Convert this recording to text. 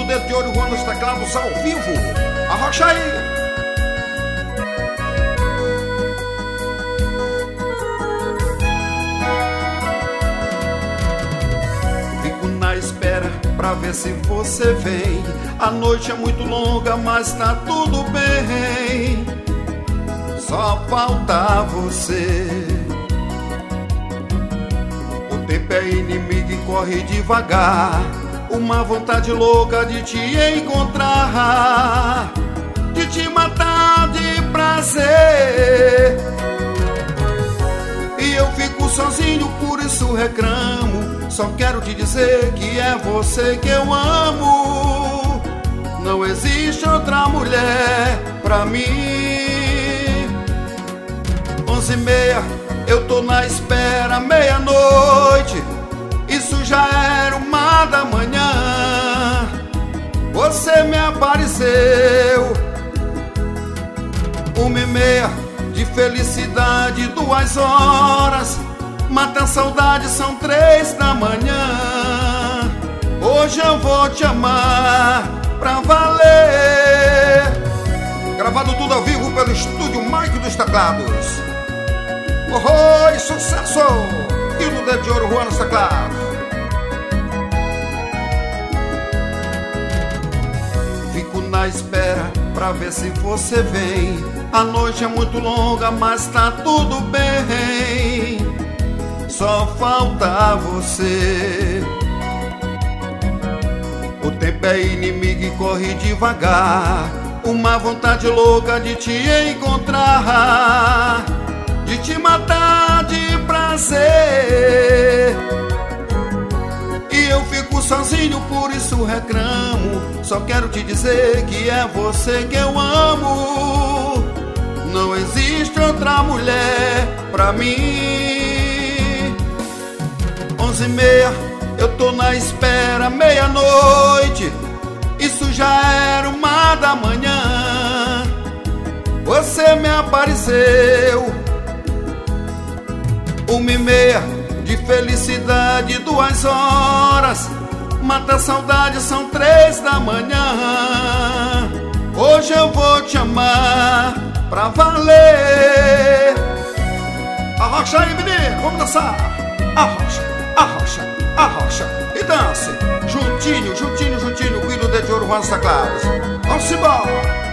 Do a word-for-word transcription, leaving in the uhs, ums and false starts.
Dedo de Ouro, Juan nos teclados ao vivo. Arrocha aí. Espera pra ver se você vem. A noite é muito longa, mas tá tudo bem. Só falta você. O tempo é inimigo e corre devagar. Uma vontade louca de te encontrar, de te matar de prazer. E eu fico sozinho, por isso reclamo. Só quero te dizer que é você que eu amo. Não existe outra mulher pra mim. Onze e meia, eu tô na espera, meia-noite. Isso já era uma da manhã. Você me apareceu. Uma e meia de felicidade, duas horas. Mata a saudade, são três da manhã. Hoje eu vou te amar pra valer. Gravado tudo ao vivo pelo estúdio Mike dos Teclados. Oh, oh, sucesso! E no Dedo de Ouro, Juan nos teclados. Fico na espera pra ver se você vem. A noite é muito longa, mas tá tudo bem. Só falta você. O tempo é inimigo e corre devagar. Uma vontade louca de te encontrar, de te matar de prazer. E eu fico sozinho, por isso reclamo. Só quero te dizer que é você que eu amo. Não existe outra mulher pra mim. Onze e meia, eu tô na espera, meia-noite. Isso já era uma da manhã. Você me apareceu. Uma e meia de felicidade, duas horas. Mata a saudade, são três da manhã. Hoje eu vou te amar pra valer. Arrocha aí, menino, vamos dançar. Arrocha, arrocha, arrocha e dance. Juntinho, juntinho, juntinho, cuida do Dedo de Ouro, Juan nos teclados. Vamos embora.